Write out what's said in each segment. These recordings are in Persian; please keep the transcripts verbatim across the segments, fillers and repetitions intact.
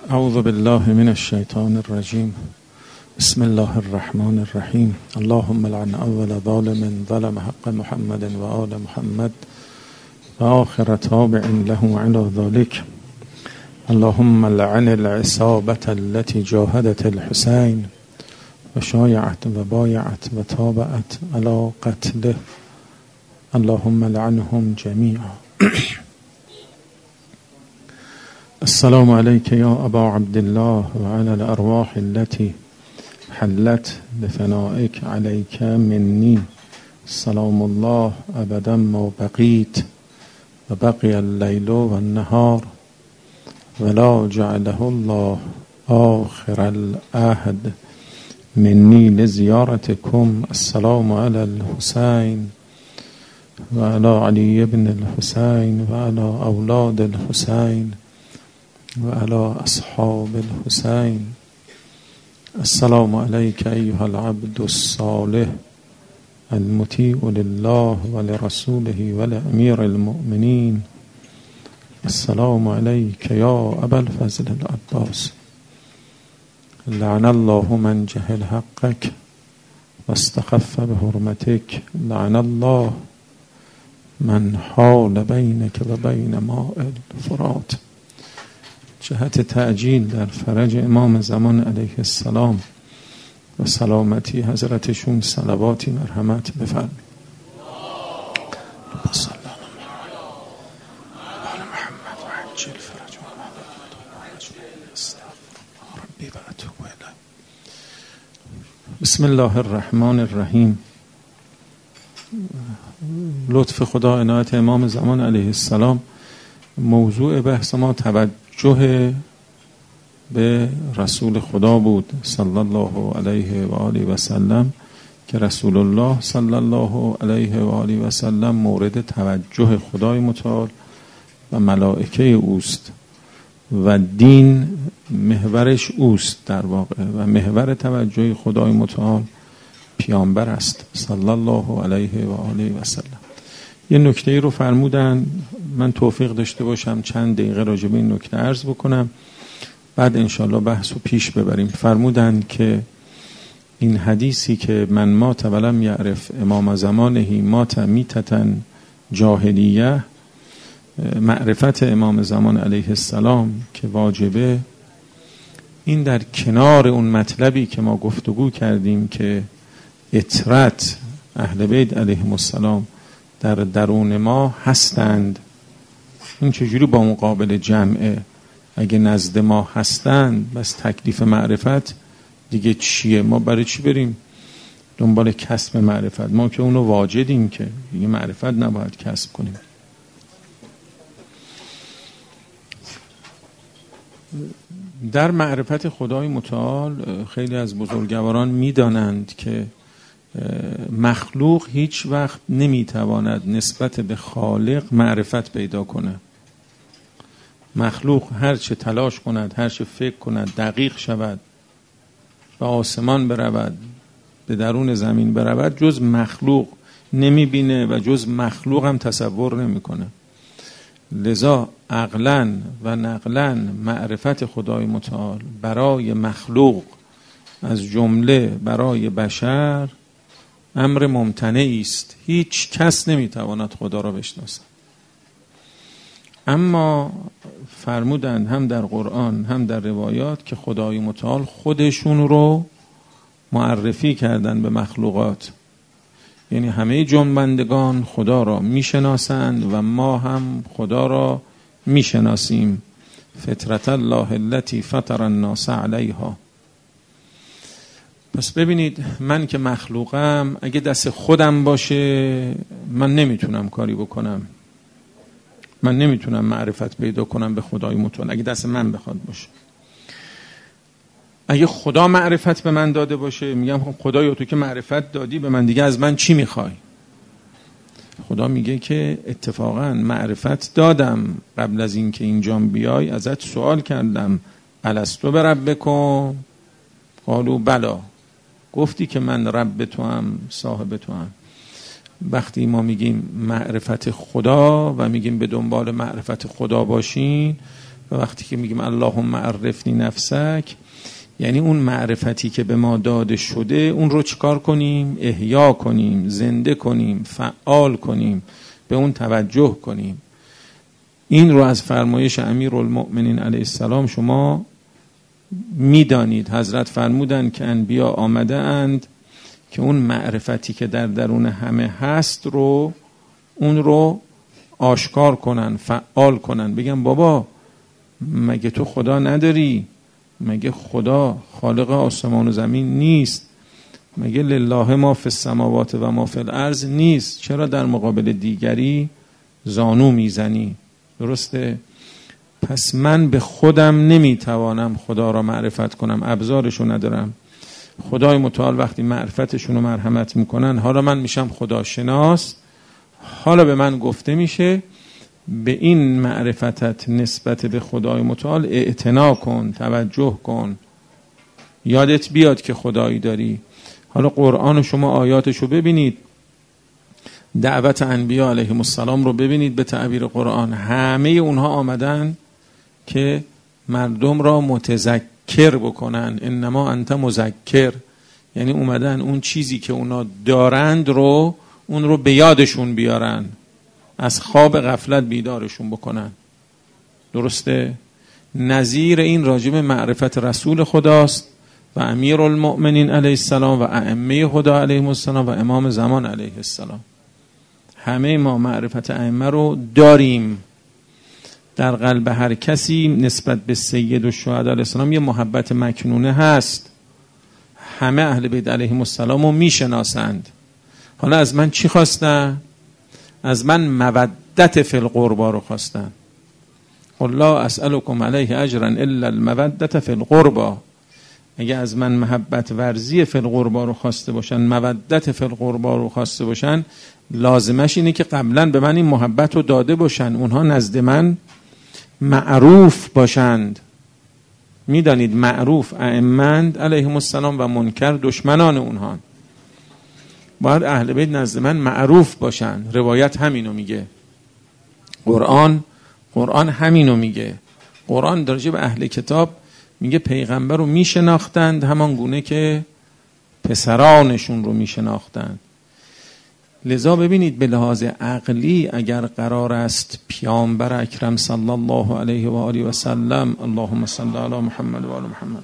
اعوذ بالله من الشیطان الرجیم. بسم الله الرحمن الرحیم. اللهم لعن اول ظالم ظلم حق محمد و آل محمد و آخر تابع له على ذلك. اللهم لعن العصابة التي جاهدت الحسين و شایعت و بایعت و تابعت على قتله. اللهم لعنهم جميعا. السلام عليك يا أبا عبد الله وعلى الأرواح التي حلت بثنائك عليك مني سلام الله أبدا ما بقيت وبقي الليل والنهار ولا جعله الله آخر العهد مني لزيارتكم. السلام على الحسين وعلى علي بن الحسين وعلى أولاد الحسين وعلى أصحاب الحسين. السلام عليك أيها العبد الصالح المطيع لله ولرسوله ولأمير المؤمنين. السلام عليك يا أبا الفضل العباس. لعن الله من جهل حقك واستخف بحرمتك. لعن الله من حال بينك وبين ماء الفرات. جهت تعجیل در فرج امام زمان علیه السلام و سلامتی حضرتشون صلواتی مرحمت بفرمایید. بسم الله الرحمن الرحیم. لطف خدا عنایت امام زمان علیه السلام. موضوع بحث ما توجه به رسول خدا بود صلی الله علیه و آله و سلم که رسول الله صلی الله علیه و آله و سلم مورد توجه خدای متعال و ملائکه اوست و دین محورش اوست در واقع و محور توجه خدای متعال پیامبر است صلی الله علیه و آله و سلم. یه نکته ای رو فرمودن، من توفیق داشته باشم چند دقیقه راجع به این نکته عرض بکنم، بعد انشالله بحث رو پیش ببریم. فرمودن که این حدیثی که من مات ولم یعرف امام زمانه مات میتة جاهلیه، معرفت امام زمان علیه السلام که واجبه، این در کنار اون مطلبی که ما گفتگو کردیم که اطرت اهل بیت علیهم السلام در درون ما هستند، این چجوری با مقابل جمعه؟ اگه نزد ما هستند بس تکلیف معرفت دیگه چیه؟ ما برای چی بریم دنبال کسب معرفت؟ ما که اونو واجدیم که دیگه معرفت نباید کسب کنیم. در معرفت خدای متعال خیلی از بزرگواران میدانند که مخلوق هیچ وقت نمیتواند نسبت به خالق معرفت پیدا کنه. مخلوق هر چه تلاش کند، هر چه فکر کند، دقیق شود، به آسمان برود، به درون زمین برود، جز مخلوق نمیبینه و جز مخلوق هم تصور نمیکنه. لذا عقلاً و نقلاً معرفت خدای متعال برای مخلوق از جمله برای بشر امر ممتنعی است. هیچ کس نمیتواند خدا را بشناسد. اما فرمودند هم در قرآن هم در روایات که خدای متعال خودشون رو معرفی کردن به مخلوقات، یعنی همه جنبندگان خدا را میشناسند و ما هم خدا را میشناسیم. فطرت الله التي فطر الناس علیها. پس ببینید، من که مخلوقم اگه دست خودم باشه من نمیتونم کاری بکنم، من نمیتونم معرفت پیدا کنم به خدای متعال اگه دست من بخواد باشه. اگه خدا معرفت به من داده باشه میگم خب خدایا تو که معرفت دادی به من، دیگه از من چی میخوای؟ خدا میگه که اتفاقا معرفت دادم، قبل از این که اینجام بیای ازت سوال کردم الستو بربکم قالوا بلا، گفتی که من رب تو هم صاحب تو هم. وقتی ما میگیم معرفت خدا و میگیم به دنبال معرفت خدا باشین، و وقتی که میگیم اللهم عرفنی نفسک، یعنی اون معرفتی که به ما داده شده اون رو چیکار کنیم؟ احیا کنیم، زنده کنیم، فعال کنیم، به اون توجه کنیم. این رو از فرمایش امیرالمؤمنین علیه السلام شما میدانید. حضرت فرمودند که انبیا آمده اند که اون معرفتی که در درون همه هست رو اون رو آشکار کنن، فعال کنن، بگن بابا مگه تو خدا نداری؟ مگه خدا خالق آسمان و زمین نیست؟ مگه لله ما فی السماوات و ما فی الارض نیست؟ چرا در مقابل دیگری زانو میزنی؟ درسته؟ پس من به خودم نمیتوانم خدا را معرفت کنم، ابزارشو ندارم. خدای متعال وقتی معرفتشون رو مرحمت میکنن، حالا من میشم خداشناس، حالا به من گفته میشه به این معرفتت نسبت به خدای متعال اعتنا کن، توجه کن، یادت بیاد که خدایی داری. حالا قرآن شما آیاتشو ببینید، دعوت انبیا علیهم السلام رو ببینید به تعبیر قرآن، همه اونها آمدن که مردم را متذکر بکنن. انما انت مذکر، یعنی اومدن اون چیزی که اونا دارند رو اون رو به یادشون بیارن، از خواب غفلت بیدارشون بکنن. درسته؟ نظیر این راجب معرفت رسول خداست و امیرالمؤمنین علیه السلام و ائمه خدا علیهم السلام و امام زمان علیه السلام. همه ما معرفت ائمه رو داریم. در قلب هر کسی نسبت به سید الشهدا علیه السلام یه محبت مکنونه هست. همه اهل بیت علیهم السلام رو میشناسند. حالا از من چی خواستن؟ از من مودت فی القربا رو خواستن. قل لا اسألکم علیه اجرا الا المودت فی القربا. اگه از من محبت ورزی فی القربا رو خواسته باشن، مودت فی القربا رو خواسته باشن، لازمش اینه که قبلا به من این محبت رو داده باشن، اونها نزد من معروف باشند. میدانید معروف ائمه علیهم السلام و منکر دشمنان اونها. باید اهل بیت نزد من معروف باشن. روایت همینو میگه، قرآن قرآن همینو میگه. قرآن درجه به اهل کتاب میگه پیغمبر رو میشناختند همان گونه که پسرانشون رو میشناختند. لذا ببینید به لحاظ عقلی اگر قرار است پیامبر اکرم صلی الله علیه و آله و سلم، اللهم صل علی محمد و آل محمد،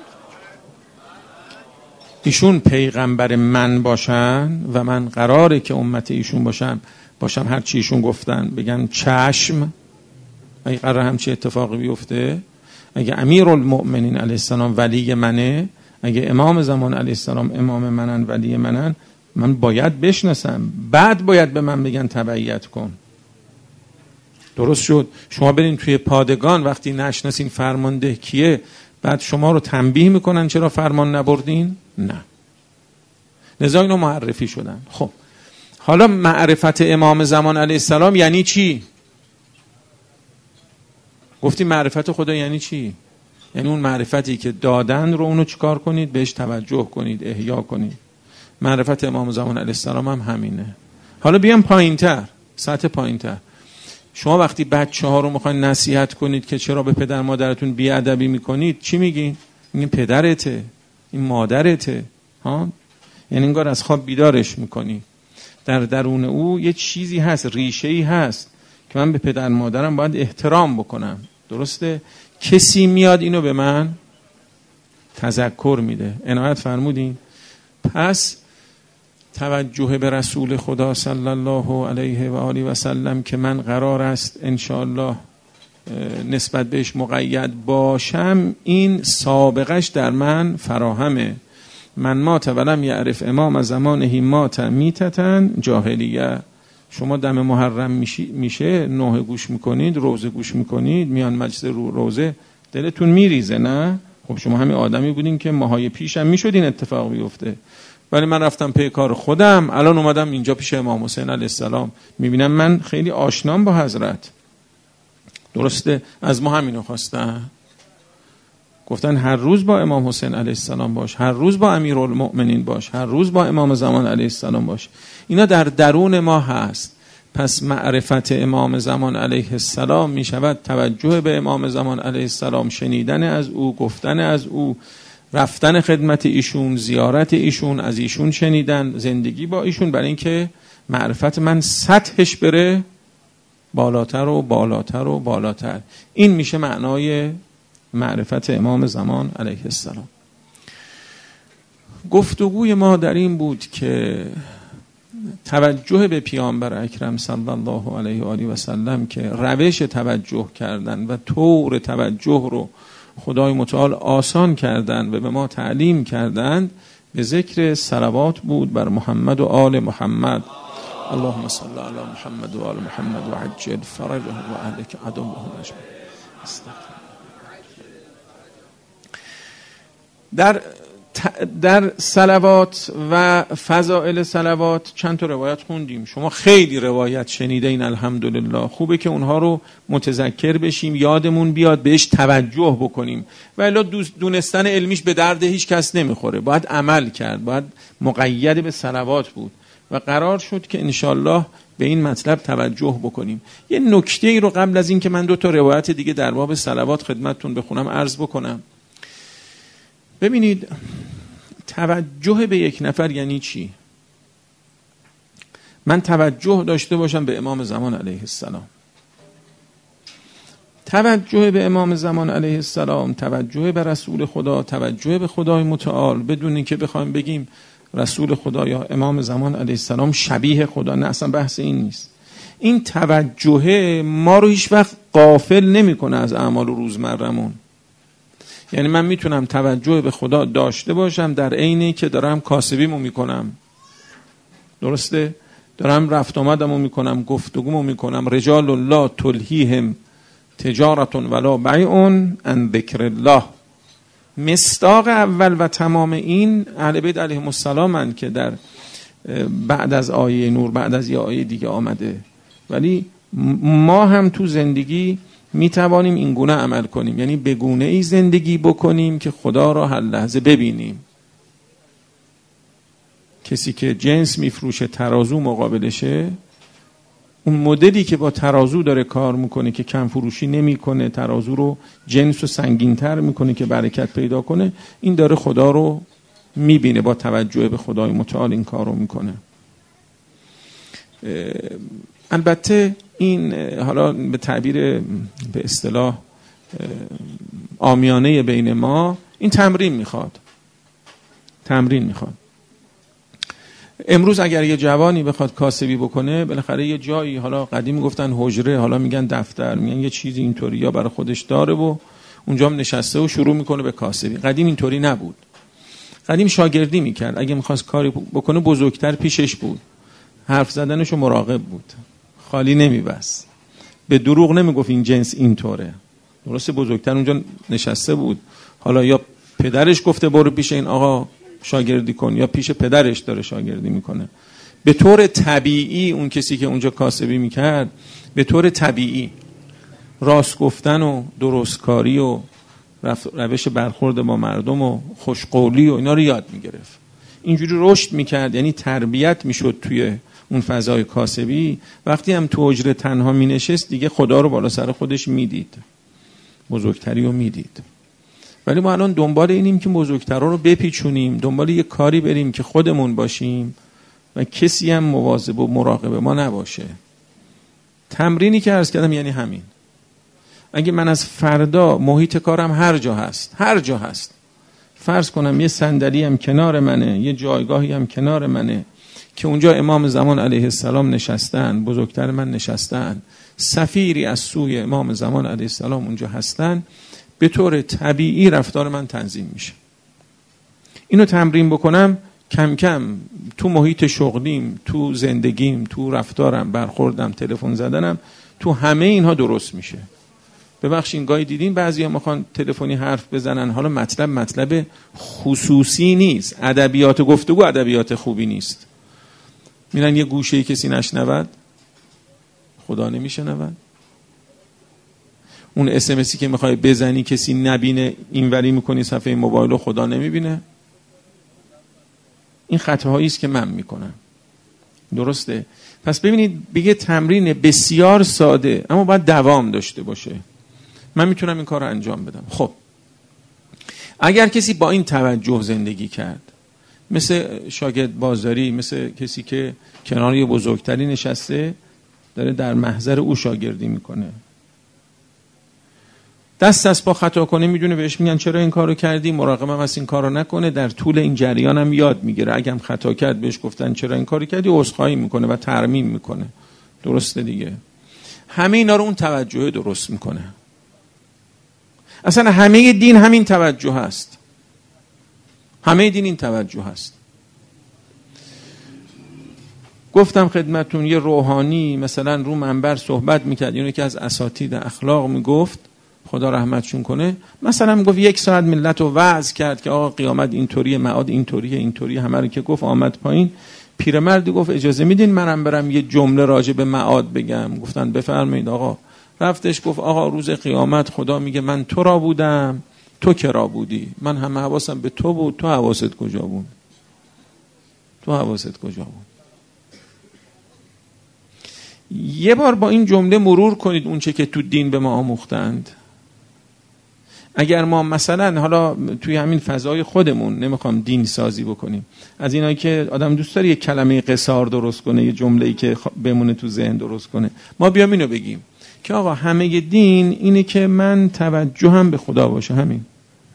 ایشون پیغمبر من باشن و من قراره که امت ایشون باشم باشم هر چی ایشون گفتن بگم چشم. اگه قرار همچی اتفاقی بیفته، اگه امیرالمؤمنین علیه السلام ولی منه، اگه امام زمان علیه السلام امام منن، ولی منن، من باید بشناسم، بعد باید به من بگن تبعیت کن. درست شد؟ شما برین توی پادگان وقتی نشناسین فرمانده کیه، بعد شما رو تنبیه میکنن چرا فرمان نبردین؟ نه. لذا اینو معرفی شدن. خب حالا معرفت امام زمان علیه السلام یعنی چی؟ گفتی معرفت خدا یعنی چی؟ یعنی اون معرفتی که دادن رو اونو چیکار کنید؟ بهش توجه کنید، احیا کنید. معرفت امام زمان علیه السلام هم همینه. حالا بیام پایینتر، سطح پایینتر. شما وقتی بچه ها رو میخواین نصیحت کنید که چرا به پدر مادرتون بیادبی میکنید، چی میگین؟ این پدرته، این مادرته، ها؟ یعنی انگار از خواب بیدارش میکنی. در درون او یه چیزی هست، ریشه‌ای هست که من به پدر مادرم باید احترام بکنم. درسته؟ کسی میاد اینو به من تذکر میده. عنایت فرمودین؟ پس توجه به رسول خدا صلی الله علیه و آله و سلم که من قرار است انشاءالله نسبت بهش مقید باشم، این سابقش در من فراهمه. من مات ولم یعرف امام زمانه مات میتتن جاهلیه. شما دم محرم میشه نوحه گوش میکنید، روزه گوش میکنید، میان مجلس رو روزه دلتون میریزه، نه؟ خب شما همین آدمی بودین که ماهای پیش هم میشد این اتفاق بیفته، ولی من رفتم پی کار خودم. الان اومدم اینجا پیش امام حسین علیه السلام، میبینم من خیلی آشنام با حضرت. درسته؟ از ما همینو خواستن، گفتن هر روز با امام حسین علیه السلام باش، هر روز با امیرالمؤمنین باش، هر روز با امام زمان علیه السلام باش. اینا در درون ما هست. پس معرفت امام زمان علیه السلام می شود توجه به امام زمان علیه السلام، شنیدن از او، گفتن از او، رفتن خدمت ایشون، زیارت ایشون، از ایشون شنیدن، زندگی با ایشون، برای اینکه معرفت من سطحش بره بالاتر و بالاتر و بالاتر. این میشه معنای معرفت امام زمان علیه السلام. گفتگوی ما در این بود که توجه به پیامبر اکرم صلی الله علیه و آله و سلم که روش توجه کردن و طور توجه رو خدای متعال آسان کردن و به ما تعلیم کردند به ذکر صلوات بود بر محمد و آل محمد. اللهم صل علی محمد و آل محمد و عجل فرجه و اهلک عدوهم اجمعین. در در صلوات و فضائل صلوات چند تا روایت خوندیم. شما خیلی روایت شنیده این الحمدلله. خوبه که اونها رو متذکر بشیم، یادمون بیاد، بهش توجه بکنیم. و الا دونستن علمیش به درد هیچ کس نمیخوره. باید عمل کرد، باید مقید به صلوات بود و قرار شد که انشالله به این مطلب توجه بکنیم. یه نکته ای رو قبل از این که من دو تا روایت دیگه در باب صلوات خدمتتون بخونم عرض بکنم. ببینید، توجه به یک نفر یعنی چی؟ من توجه داشته باشم به امام زمان علیه السلام. توجه به امام زمان علیه السلام، توجه به رسول خدا، توجه به خدای متعال، بدون اینکه بخوایم بگیم رسول خدا یا امام زمان علیه السلام شبیه خدا، نه، اصلا بحث این نیست. این توجه ما رو هیچ وقت غافل نمیکنه از اعمال روزمرمون. یعنی من میتونم توجه به خدا داشته باشم در عینی که دارم کاسبیمو میکنم، درسته؟ دارم رفت آمدمو میکنم، گفتگومو میکنم. رجال الله تلهیهم تجارت ولا بیع عن ذکر الله. مصداق اول و تمام این اهل بیت علیهم السلام که در بعد از آیه نور، بعد از یه آیه دیگه آمده. ولی ما هم تو زندگی می توانیم این گونه عمل کنیم، یعنی به گونه ای زندگی بکنیم که خدا را هر لحظه ببینیم. کسی که جنس میفروشه ترازو مقابلشه، اون مدلی که با ترازو داره کار میکنه که کم فروشی نمیکنه، ترازو رو جنس رو سنگین‌تر میکنه که برکت پیدا کنه، این داره خدا رو میبینه، با توجه به خدای متعال این کار رو میکنه. البته این حالا به تعبیر به اصطلاح عامیانه بین ما، این تمرین میخواد. تمرین میخواد. امروز اگر یه جوانی بخواد کاسبی بکنه، بالاخره یه جایی، حالا قدیم میگفتن حجره، حالا میگن دفتر، میگن یه چیزی اینطوری یا برای خودش داره و اونجا هم نشسته و شروع میکنه به کاسبی. قدیم اینطوری نبود. قدیم شاگردی میکرد. اگه میخواست کاری بکنه بزرگتر پیشش بود، حرف زدنشو مراقب بود، خالی نمیبست، به دروغ نمیگفت این جنس اینطوره. درسته بزرگتر اونجا نشسته بود، حالا یا پدرش گفته برو پیش این آقا شاگردی کن، یا پیش پدرش داره شاگردی میکنه. به طور طبیعی اون کسی که اونجا کاسبی میکرد به طور طبیعی راست گفتن و درستکاری و روش برخورد با مردم و خوشقولی و اینا رو یاد میگرفت. اینجوری رشد میکرد، یعنی تربیت میشد توی اون فضای کاسبی. وقتی هم تو حجره تنها می نشست دیگه خدا رو بالا سر خودش میدید، بزرگتری رو میدید. ولی ما الان دنبال اینیم که بزرگترها رو بپیچونیم، دنبال یه کاری بریم که خودمون باشیم و کسی هم مواظب و مراقب ما نباشه. تمرینی که عرض کردم یعنی همین. اگه من از فردا محیط کارم هر جا هست، هر جا هست، فرض کنم یه صندلی هم کنار منه، یه جایگاهی هم کنار منه که اونجا امام زمان علیه السلام نشستن، بزرگتر من نشستن، سفیری از سوی امام زمان علیه السلام اونجا هستن، به طور طبیعی رفتار من تنظیم میشه. اینو تمرین بکنم، کم کم تو محیط شغلیم، تو زندگیم، تو رفتارم، برخوردم، تلفن زدنم، تو همه اینها درست میشه. ببخشید گاهی دیدین بعضیا میخوان تلفنی حرف بزنن، حالا مطلب مطلب خصوصی نیست، ادبیات گفتگو ادبیات خوبی نیست. میرن یه گوشه‌ای کسی نشنود، خدا نمیشنود. اون اس ام اسی که میخوای بزنی کسی نبینه، اینوری میکنی صفحه موبایل، خدا نمیبینه. این خطاهایی است که من میکنم. درسته؟ پس ببینید بگه تمرین بسیار ساده اما باید دوام داشته باشه. من میتونم این کار رو انجام بدم. خب اگر کسی با این توجه زندگی کرد، مثل شاگرد بازاری، مثل کسی که کنار یه بزرگتری نشسته داره در محضر او شاگردی میکنه، دست از پا خطا کنه میدونه بهش میگن چرا این کارو کردی، مراقبم از این کارو نکنه، در طول این جریان هم یاد میگیره، اگه هم خطا کرد بهش گفتن چرا این کارو کردی عذرخواهی میکنه و ترمیم میکنه. درسته دیگه؟ همه اینا رو اون توجه درست میکنه. اصلا همه دین همین توجه هست. همه دین این توجه هست. گفتم خدمتون یه روحانی مثلا رو منبر صحبت میکرد، اینو که از اساتید اخلاق میگفت، خدا رحمتشون کنه، مثلا میگفت یک ساعت ملت رو وعظ کرد که آقا قیامت اینطوریه، معاد اینطوریه، اینطوریه، همه رو که گفت آمد پایین. پیرمردی گفت اجازه میدین منم برم یه جمله راجع به معاد بگم؟ گفتن بفرمایید آقا. رفتش گفت آقا روز قیامت خدا میگه من تو را بودم، تو کرا بودی؟ من همه حواسم به تو بود، تو حواست کجا بود؟ تو حواست کجا بود؟ یه بار با این جمله مرور کنید اون چه که تو دین به ما آموختند. اگر ما مثلا حالا توی همین فضای خودمون نمیخوام دین سازی بکنیم، از اینایی که آدم دوست داره یه کلمه قصار درست کنه، یه جمله‌ای که بمونه تو ذهن درست کنه، ما بیام اینو بگیم که آقا همه دین اینه که من توجهم به خدا باشه، همین.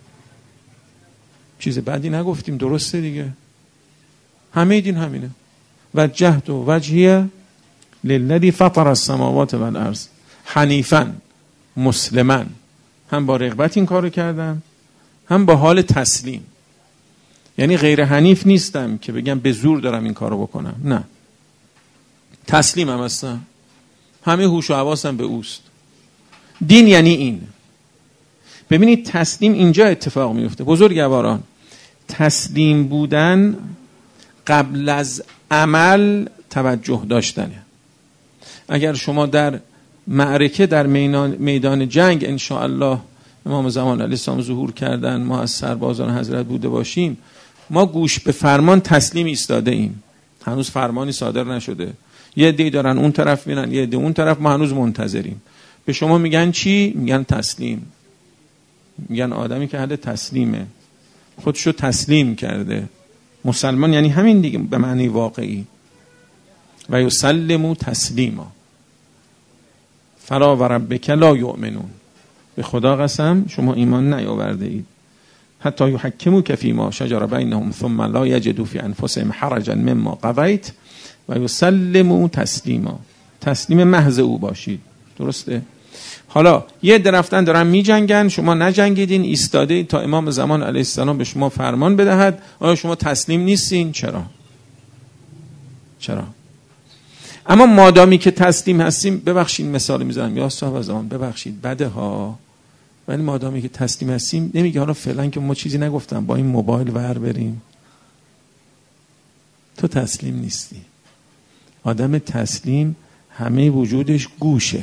چیز بعدی نگفتیم، درسته دیگه؟ همه دین همینه. وجهت وجهی للذی فطر السماوات والارض حنیفا مسلما. هم با رغبت این کارو کردم، هم با حال تسلیم. یعنی غیر حنیف نیستم که بگم به زور دارم این کارو بکنم، نه، تسلیمم هستم، همه هوش و حواسم به اوست. دین یعنی این. ببینید تسلیم اینجا اتفاق میفته بزرگواران. تسلیم بودن قبل از عمل توجه داشتنه. اگر شما در معرکه، در میدان, میدان جنگ ان شاء الله امام زمان علیه السلام ظهور کردن، ما از سربازان حضرت بوده باشیم، ما گوش به فرمان تسلیم ایستاده ایم، هنوز فرمانی صادر نشده، یه عده‌ای دارن اون طرف میرن، یه عده اون طرف، ما هنوز منتظریم. به شما میگن چی؟ میگن تسلیم. میگن آدمی که حد تسلیمه، خودشو تسلیم کرده. مسلمان یعنی همین دیگه به معنی واقعی. و یسلموا تسلیما فلا و ربک لا یؤمنون. به خدا قسم شما ایمان نیاورده اید حتی یحکموک فیما شجر بینهم ثم لا یجدوا فی انفسهم حرجا مما قضیت و یسلموا تسلیما. تسلیم محض او باشید. درسته؟ حالا یه درفتن دارن می جنگن، شما نجنگیدین، ایستاده تا امام زمان علیه السلام به شما فرمان بدهد. آیا شما تسلیم نیستین؟ چرا؟ چرا؟ اما مادامی که تسلیم هستیم، ببخشید مثال میزنم یا صاحب زمان ببخشید بده ها، ولی مادامی که تسلیم هستیم نمیگه حالا فعلا که ما چیزی نگفتم با این موبایل ور بریم. تو تسلیم نیستی. آدم تسلیم همه وجودش گوشه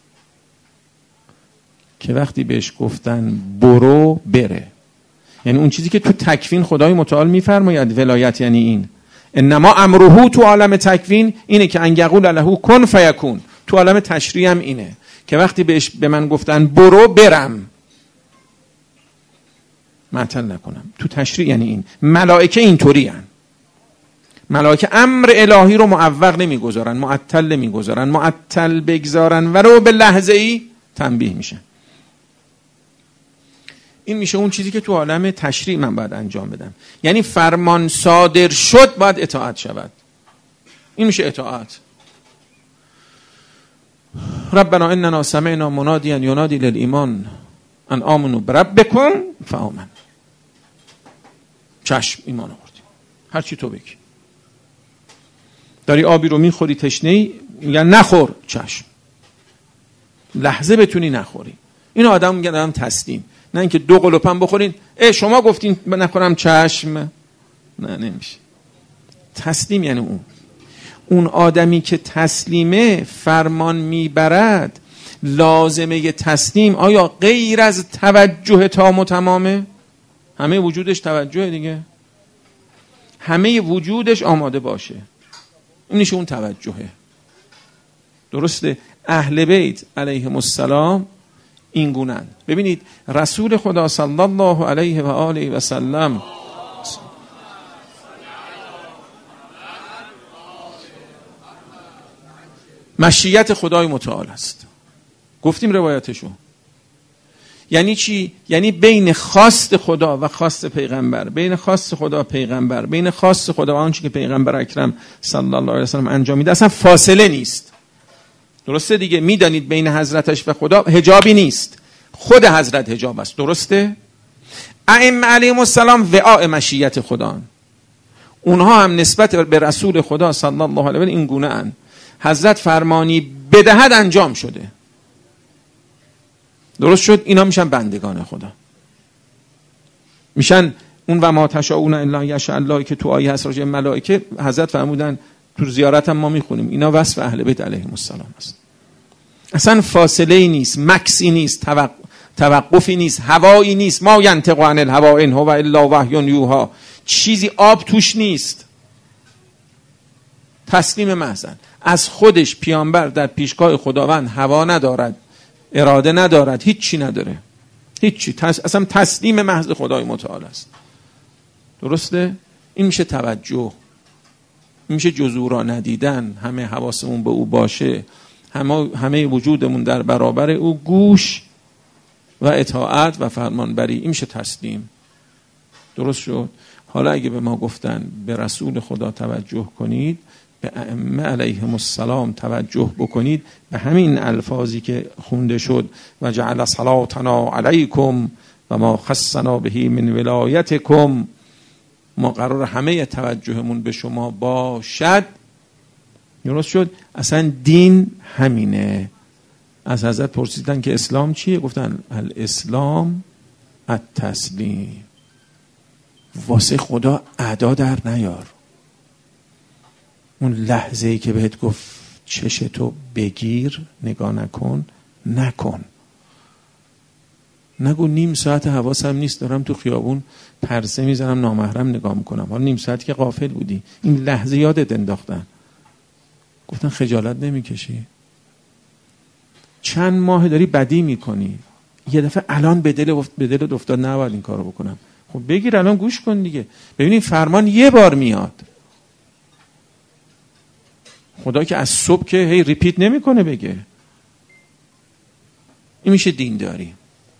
که وقتی بهش گفتن برو بره. یعنی اون چیزی که تو تکوین خدای متعال میفرماید ولایت یعنی این. انما امره تو عالم تکوین اینه که ان یقول له کن فیکون. تو عالم تشریع هم اینه که وقتی بهش به من گفتن برو برم، معطل نکنم. تو تشریع یعنی این. ملائکه اینطوری هن. ملائکه امر الهی رو معوق نمیگذارن، معطل نمیگذارن. معطل بگذارن و رو به لحظه ای تنبیه میشن. این میشه اون چیزی که تو عالم تشریع من باید انجام بدم. یعنی فرمان صادر شد باید اطاعت شود. این میشه اطاعت. ربنا اننا سمعنا منادیا ینادی للایمان ان آمنوا بربکم فآمن. چشم، ایمان آوردی، هر چی تو بگی. داری آبی رو میخوری تشنه‌ای، میگن نخور، چشم، لحظه بتونی نخوری. این آدم میگن آدم تسلیم. نه اینکه دو قلوپم بخورین، اه شما گفتین نخورم، چشم. نه نمیشه. تسلیم یعنی اون اون آدمی که تسلیمه فرمان میبرد. لازمه تسلیم آیا غیر از توجه تام و تمامه؟ همه وجودش توجه دیگه، همه وجودش آماده باشه. این میشه اون توجهه. درسته؟ اهل بیت علیهم السلام این گونه‌اند. ببینید رسول خدا صلی الله علیه و آله و سلم مشیت خدای متعال است. گفتیم روایتشو. یعنی چی؟ یعنی بین خواست خدا و خواست پیغمبر، بین خواست خدا و پیغمبر، بین خواست خدا و آنچه که پیغمبر اکرم صلی الله علیه و سلم انجام میده اصلا فاصله نیست. درسته دیگه؟ میدانید بین حضرتش و خدا حجابی نیست، خود حضرت حجاب است. درسته؟ ائمه علیهم السلام وعاء مشیت خدا، اونها هم نسبت به رسول خدا صلی الله علیه و آله این گونه اند. حضرت فرمانی بدهد انجام شده. درست شد؟ اینا میشن بندگان خدا، میشن اون و ما تشاءون الا یشاء الله که تو آیه هست راجع به ملائکه. حضرت فرمودن تو زیارت هم ما میخونیم اینا وصف اهل بیت علیهم السلام است. اصلا فاصله ای نیست، مکسی نیست، توق... توقفی نیست، هوایی نیست. ما ینطق عن الهوا ان هو الا وحی یوحی. چیزی آب توش نیست. تسلیم محض. از خودش پیامبر در پیشگاه خداوند هوا ندارد، اراده ندارد، هیچ چی نداره، هیچ چی. تس... اصلا تسلیم محض خدای متعال است. درسته؟ این میشه توجه، این میشه جزو را ندیدن، همه حواسمون به او باشه، همه همه وجودمون در برابر او، گوش و اطاعت و فرمانبری. این میشه تسلیم. درست شد؟ حالا اگه به ما گفتن به رسول خدا توجه کنید، به ائمه علیهم السلام توجه بکنید، به همین الفاظی که خونده شد و جعل صلاتنا علیکم و ما خصنا به من ولایتکم، ما قرار همه توجهمون به شما باشد. درست شد؟ اصلا دین همینه. از حضرت پرسیدن که اسلام چیه؟ گفتن الاسلام التسلیم. واسه خدا ادا در نیار. اون لحظه‌ای که بهت گفت چشتو بگیر، نگاه نکن، نکن. نگو نیم ساعت حواسم نیست دارم تو خیابون پرسه میزنم نامحرم نگاه میکنم. حالا نیم ساعت که غافل بودی، این لحظه یادت انداختن. گفتن خجالت نمیکشی؟ چند ماه داری بدی میکنی، یه دفعه الان به دل به دلت افتاد نباید این کارو بکنم. خب بگیر الان گوش کن دیگه. ببینید فرمان یه بار میاد. خدا که از صبح که هی ریپیت نمیکنه بگه. این میشه دینداری.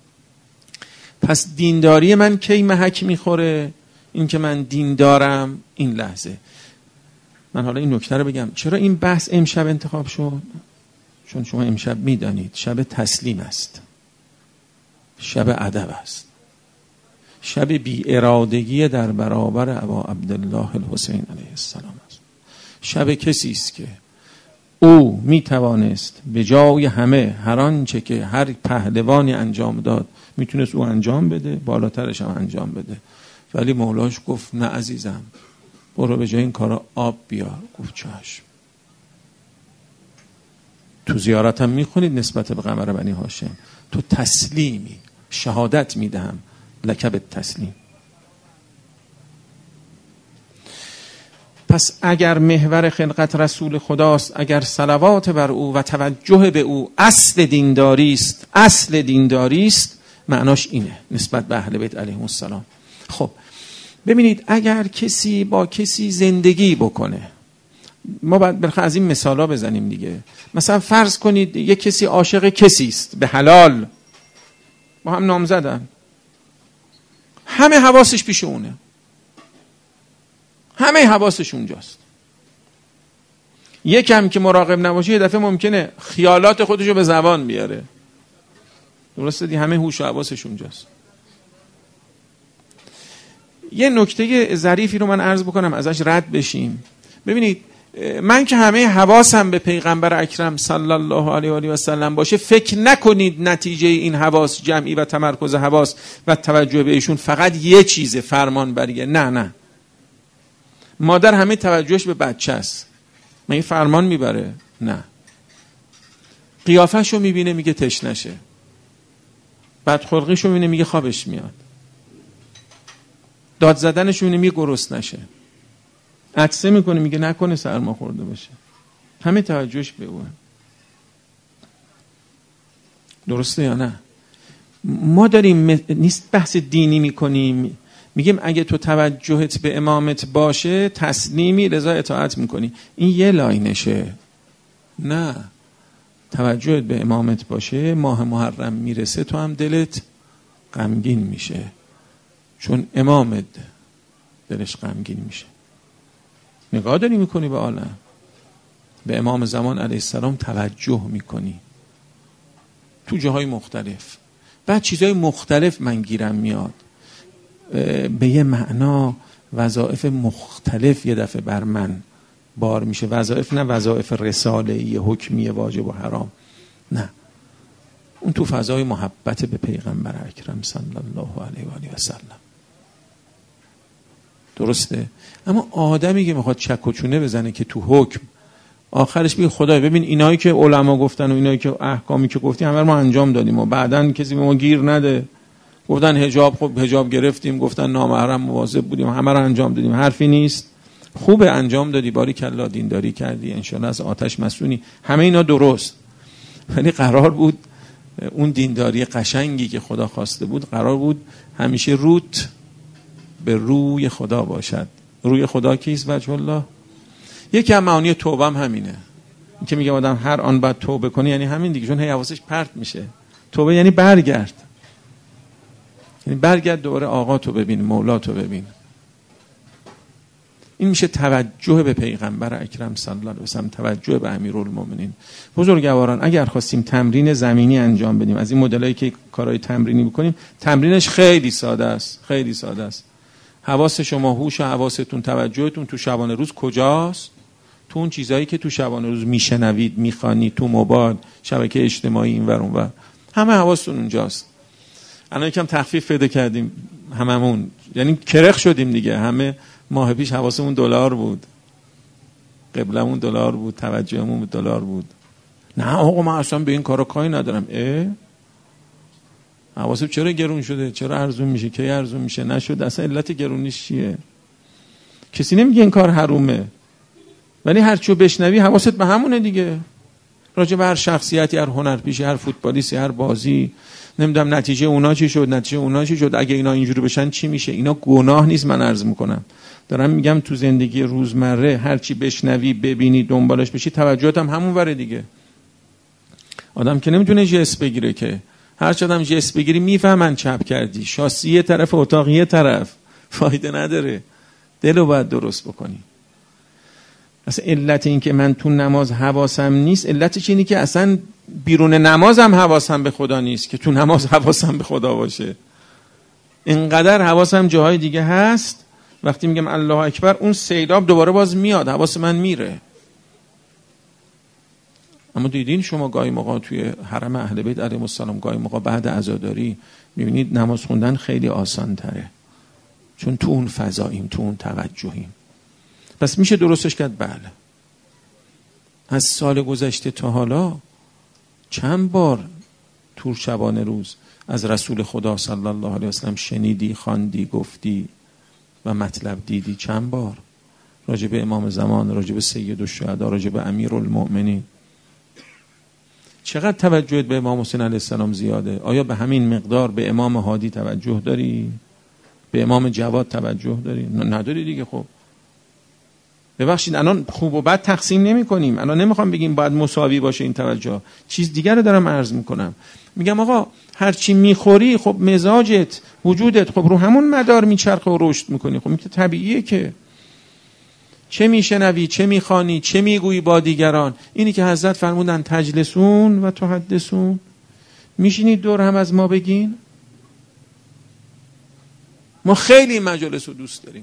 پس دینداری من کی محک میخوره؟ این که من دیندارم این لحظه. من حالا این نکته رو بگم چرا این بحث امشب انتخاب شد؟ چون شما امشب میدانید شب تسلیم است، شب ادب است، شب بی ارادگی در برابر ابا عبدالله الحسین علیه السلام است. شب کسی است که او میتوانست به جای همه هر آنچه که هر پهلوانی انجام داد میتونست او انجام بده، بالاترش هم انجام بده، ولی مولاش گفت نه عزیزم، برو به جای این کارا آب بیار. گفت چشم. تو زیارت هم میخونید نسبت به قمر بنی هاشم، تو تسلیمی، شهادت میدهم لکب تسلیم. پس اگر محور خلقت رسول خداست، اگر صلوات بر او و توجه به او اصل دینداری است، اصل دینداری است، معناش اینه نسبت به اهل بیت علیهم السلام. خب ببینید اگر کسی با کسی زندگی بکنه، ما باید برخی از این مثالا بزنیم دیگه. مثلا فرض کنید یک کسی عاشق کسی است به حلال، با هم نام زدن، همه حواسش پیش اونه، همه حواسش اونجاست. یکم که مراقب نباشه یه دفعه ممکنه خیالات خودشو به زبان بیاره. درسته دی؟ همه هوش و حواسش اونجاست. یه نکته ظریفی رو من عرض بکنم ازش رد بشیم. ببینید من که همه حواسم به پیغمبر اکرم صلی الله علیه و آله و سلم باشه، فکر نکنید نتیجه این حواس جمعی و تمرکز حواس و توجه به ایشون فقط یه چیزه، فرمان بریه. نه نه، مادر همه توجهش به بچه است، من این فرمان میبره؟ نه. قیافه‌شو میبینه میگه تشنشه، بدخلقیشو میبینه میگه خوابش میاد، داد زدنشو میبینه میگه گرسنشه. عطسه میکنه میگه نکنه سرما خورده باشه، همه توجهش به اوه. درسته یا نه؟ ما داریم نیست بحث دینی میکنیم، میگیم اگه تو توجهت به امامت باشه تسلیمی رضا اطاعت میکنی، این یه لاینشه. نه، توجهت به امامت باشه ماه محرم میرسه تو هم دلت غمگین میشه، چون امامت دلش غمگین میشه. نگاه داری میکنی به عالم، به امام زمان علیه السلام توجه میکنی تو جاهای مختلف، بعد چیزهای مختلف من گیرم میاد، به یه معنا وظایف مختلف یه دفعه بر من بار میشه. وظایف نه وظایف رساله‌ای حکمی واجب و حرام، نه، اون تو فضای محبت به پیغمبر اکرم صلی الله علیه و آله و سلم. درسته؟ اما آدمی که میخواد چک و چونه بزنه که تو حکم آخرش بگه خدای ببین اینایی که علما گفتن و اینایی که احکامی که گفتی همه ما انجام دادیم و بعدن کسی به ما گیر نده، گفتن حجاب، خب حجاب گرفتیم، گفتن نامحرم مواظب بودیم، همه رو انجام دادیم، حرفی نیست. خوبه انجام دادی، باریکلا دینداری کردی، انشالله از آتش مسونی، همه اینا درست. ولی قرار بود اون دینداری قشنگی که خدا خواسته بود قرار بود همیشه روت به روی خدا باشد. روی خدا کیست؟ وجه الله. یکی از معانی توبه هم همینه، این که میگه آدم هر آن بعد توبه کنه، یعنی همین دیگه، چون هی حواسش پرت میشه. توبه یعنی برگرد، یعنی برگرد دوباره آقا تو ببین، مولا تو ببین. این میشه توجه به پیغمبر اکرم صلی الله علیه و سلم، توجه به امیرالمومنین. بزرگواران اگر خواستیم تمرین زمینی انجام بدیم، از این مدلایی که کارهای تمرینی بکنیم، تمرینش خیلی ساده است، خیلی ساده است. حواس شما، هوش و حواستون، توجهتون تو شبانه روز کجاست؟ تو اون چیزایی که تو شبانه روز میشنوید، میخوانید، تو موبایل، شبکه اجتماعی، این ور اون ور، همه حواستون اونجاست. الان یکم تخفیف پیدا کردیم هممون، یعنی کرخ شدیم دیگه. همه ماه پیش حواسمون دلار بود، قبلمون دلار بود، توجهمون به دلار بود. نه آقا من اصلا به این کارا کاری ندارم. اه حواسم چرا گرون شده؟ چرا ارزون میشه؟ کی ارزون میشه؟ نشد. اصلا علت گرونیش چیه؟ کسی نمیگه این کار حرومه، ولی هر چیو بشنوی حواست به همونه دیگه. راجع به هر شخصیتی، هر هنرپیشی، هر فوتبالیستی، هر بازی، نمیدونم نتیجه اونا چی شد، نتیجه اونا چی شد، اگه اینا اینجوری بشن چی میشه. اینا گناه نیست، من عرض میکنم، دارم میگم تو زندگی روزمره هر چی بشنوی، ببینی، دنبالش بشی، توجهت هم همون وره دیگه. آدم که نمیتونه جس بگیره که، هر چه آدم جس بگیری میفهمن چپ کردی، شاسی یه طرف، اتاق یه طرف، فایده نداره. دلو باید درست بکنی. اصلا علت این که من تو نماز حواسم نیست، علتش اینه که اصلا بیرون نمازم حواسم به خدا نیست که تو نماز حواسم به خدا باشه. اینقدر حواسم جاهای دیگه هست، وقتی میگم الله اکبر اون سیلاب دوباره باز میاد، حواس من میره. اما دیدین شما گاهی موقع توی حرم اهل بیت علیهم السلام، گاهی موقع بعد عزاداری میبینید نماز خوندن خیلی آسان تره، چون تو اون فضاییم، تو اون توجهیم. پس میشه درستش کرد. بله، از سال گذشته تا حالا چند بار تو شبانه روز از رسول خدا صلی الله علیه وسلم شنیدی، خواندی، گفتی و مطلب دیدی؟ چند بار راجع به امام زمان، راجع به سید الشهدا، راجع به امیرالمؤمنین. چقدر توجهت به امام حسین علیه السلام زیاده؟ آیا به همین مقدار به امام هادی توجه داری؟ به امام جواد توجه داری؟ نداری دیگه. خب ببخشید الان خوب و بد تقسیم نمی کنیم، الان نمیخوام بگیم باید مساوی باشه این توجه، چیز دیگر رو دارم عرض میکنم. میگم آقا هر چی میخوری، خب مزاجت، وجودت، خب رو همون مدار میچرخه و رشد میکنی. خب این که طبیعیه که. چه میشنوی، چه میخوانی، چه میگویی با دیگران. اینی که حضرت فرمودن تجلسون و تحدثون، میشینید دور هم از ما بگین. ما خیلی مجالس رو دوست داریم.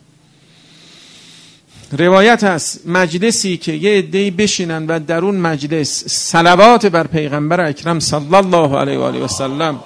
روایت هست مجلسی که یه عده‌ای بشینن و در اون مجلس صلوات بر پیغمبر اکرم صلی الله علیه و آله و سلم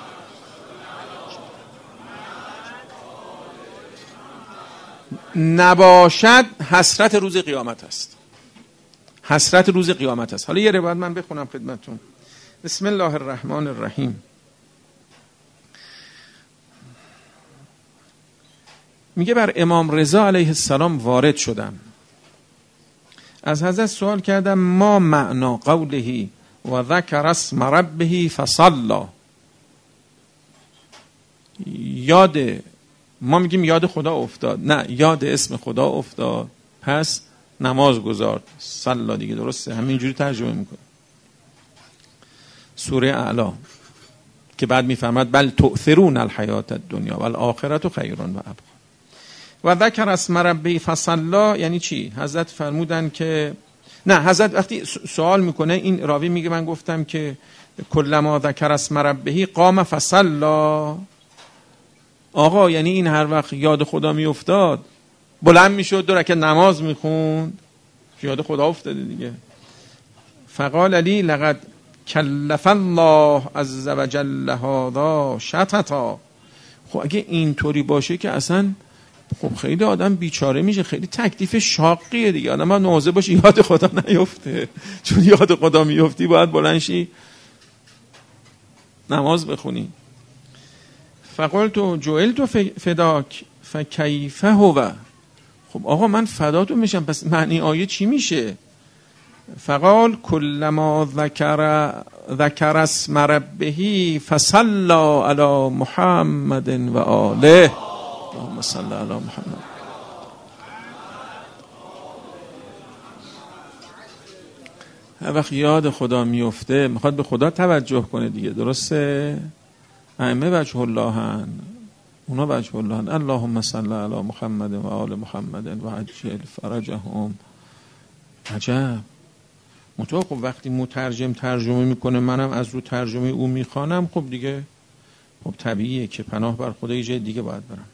نباشد، حسرت روز قیامت است. حسرت روز قیامت است. حالا یه روایت من بخونم خدمتتون. بسم الله الرحمن الرحیم. میگه بر امام رضا علیه السلام وارد شدم، از حضرت سوال کردم ما معنا قوله و ذکر اسم ربه فصلی. یاد ما میگیم یاد خدا افتاد، نه، یاد اسم خدا افتاد پس نماز گذارد. صلا دیگه درسته، همینجوری ترجمه میکنه. سوره اعلی که بعد میفهمد بل تؤثرون الحیات الدنیا والآخرة خیر و ابقی. و ذکر اسم ربه فصلی یعنی چی؟ حضرت فرمودن که نه، حضرت وقتی سوال میکنه، این راوی میگه من گفتم که کلما ذکر اسم ربه قام فصلی. آقا یعنی این هر وقت یاد خدا میافتاد بلند میشد دو رکعت نماز میخوند، یاد خدا افتاده دیگه. فقال علی لقد کلف الله عز وجل هذا شططا. خب اگه اینطوری باشه که اصلا خب خیلی آدم بیچاره میشه، خیلی تکلیف شاقیه دیگه. آدم هم نوازه باشه یاد خدا نیفته، چون یاد خدا میفتی باید بلند شی نماز بخونی. فقلت جعلت فداک فکیف هو. خب آقا من فداتو میشم، پس معنی آیه چی میشه؟ فقال کلما ذکر ذکر اسم ربه فصلی علی محمد و آله اللهم صل علی محمد. هر وقت یاد خدا میفته میخواد به خدا توجه کنه دیگه، درسته؟ ائمه وجه الله هن، اونا وجه الله هن. اللهم صل علی محمد و آل محمد و عجل فرجهم. عجب. مطابق خب وقتی مترجم ترجمه میکنه منم از رو ترجمه او میخوانم، خب دیگه خب طبیعیه که پناه بر خدا یه جای دیگه باید برم.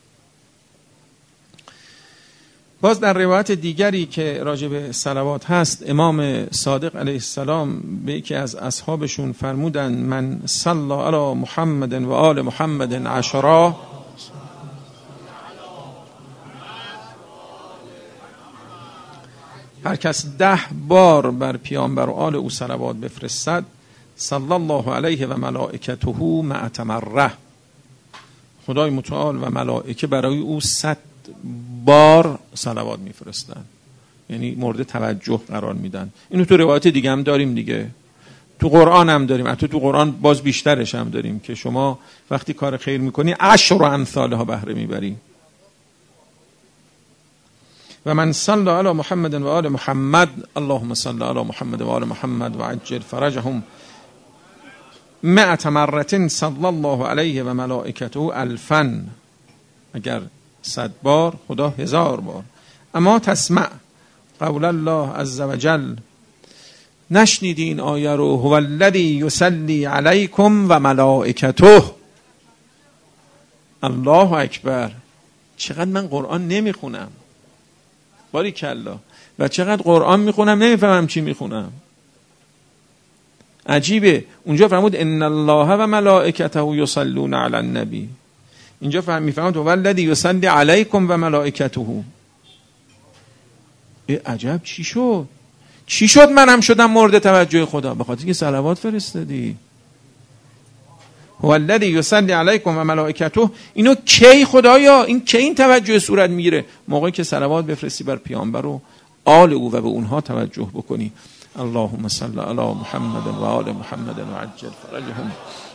باز در روایت دیگری که راجع به صلوات هست، امام صادق علیه السلام به یکی از اصحابشون فرمودن من صلی علی محمد و آل محمد عشرا. هر کس ده بار بر پیامبر و آل او صلوات بفرستد صلی الله علیه و ملائکته مع مره. خدای متعال و ملائکه برای او صد بار صلوات میفرستن، یعنی مورد توجه قرار میدن. اینو تو روایت دیگه هم داریم دیگه، تو قرآن هم داریم، حتی تو قرآن باز بیشترش هم داریم که شما وقتی کار خیر میکنی عشر امثالها بهره میبری. و من صلی علی محمد و آل محمد اللهم صل علی محمد و آل محمد و عجل فرجهم مئة مرة صلی الله علیه و ملائکته الفا. اگر صد بار خدا هزار بار. اما تسمع قول الله عز وجل، نشنیدی این آیه رو؟ هو الذی یصلی علیکم و ملائکته. الله اکبر. چقدر من قرآن نمیخونم، باریکلا، و چقدر قرآن میخونم نمیفهمم چی میخونم. عجیبه. اونجا فرمود ان الله و ملائکته یصلون علی النبی، اینجا فهم میفهمد هو الذی یصلی علیکم و ملائکته. عجب، چی شد؟ چی شد من هم شدم مورد توجه خدا؟ به خاطر که صلوات فرستادی. هو الذی یصلی علیکم و ملائکته، اینو کی خدایا این کی این توجه صورت میگیره؟ موقعی که صلوات بفرستی بر پیامبر و آل او و به اونها توجه بکنی. اللهم صل علی محمد و آل محمد و عجل فرجهم.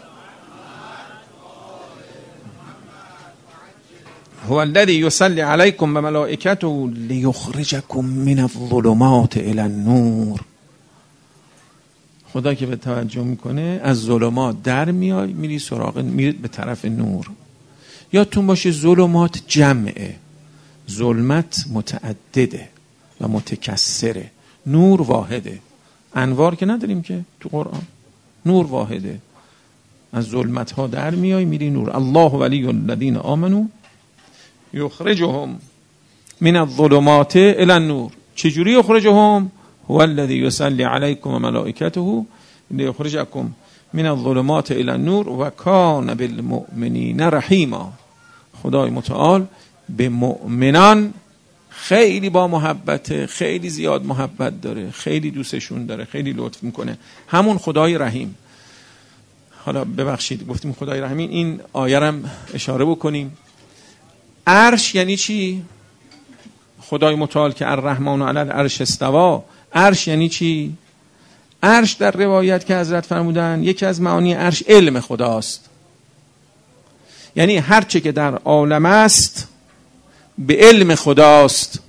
هو الذی یصلی علیکم و ملائکته لیخرجکم من الظلمات الی النور. خدا که به توجه میکنه از ظلمات در میای میری سراغ، میری به طرف نور. یادتون باشه ظلمات جمعه، ظلمت متعدده و متکثره، نور واحده. انوار که نداریم که تو قرآن، نور واحده. از ظلمت ها در میای میری نور. الله ولی الذین آمنوا یخرجهم من الظلمات الی النور. چجوری یخرجهم؟ هو الذی یصلی علیکم و ملائکته لیخرجکم من الظلمات الی النور و کان بالمؤمنین رحیما. خدای متعال به مؤمنان خیلی با محبت، خیلی زیاد محبت داره، خیلی دوستشون داره، خیلی لطف میکنه. همون خدای رحیم. حالا ببخشید گفتیم خدای رحیم، این آیه هم اشاره بکنیم. عرش یعنی چی؟ خدای متعال که الرحمن علی العرش استوا، عرش یعنی چی؟ عرش در روایت که حضرت فرمودن یکی از معانی عرش علم خداست، یعنی هر چه که در عالم است به علم خداست.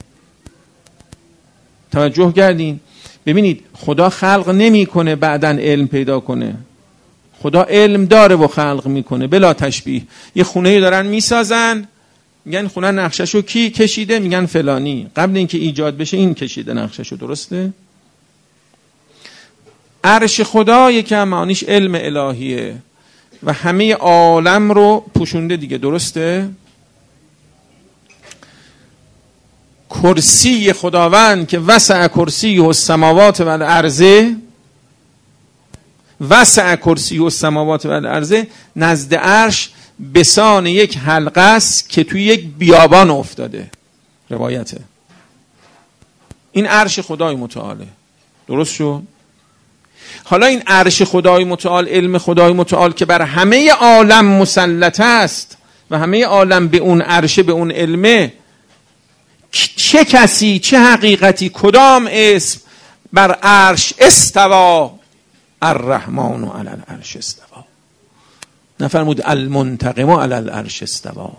توجه کردین؟ ببینید خدا خلق نمی کنه بعدن علم پیدا کنه، خدا علم داره و خلق میکنه بلا تشبیه. یه خونه دارن میسازن، میگن خونه نقشه‌شو کی کشیده؟ میگن فلانی. قبل اینکه ایجاد بشه این کشیده نقشه‌شو. درسته؟ عرش خدا یکم معانیش علم الهیه و همه عالم رو پوشونده دیگه. درسته؟ کرسی خداوند که وسع کرسی السماوات و الارض، وسع کرسی السماوات و الارض نزد عرش بسان یک حلقه است که توی یک بیابان افتاده. روایته. این عرش خدای متعاله. درست شد؟ حالا این عرش خدای متعال، علم خدای متعال که بر همه عالم مسلط است و همه عالم به اون عرش، به اون علمه، چه کسی، چه حقیقتی، کدام اسم بر عرش استوا؟ الرحمن علی العرش استوا. نفرمود المنتقم علی العرش استوا،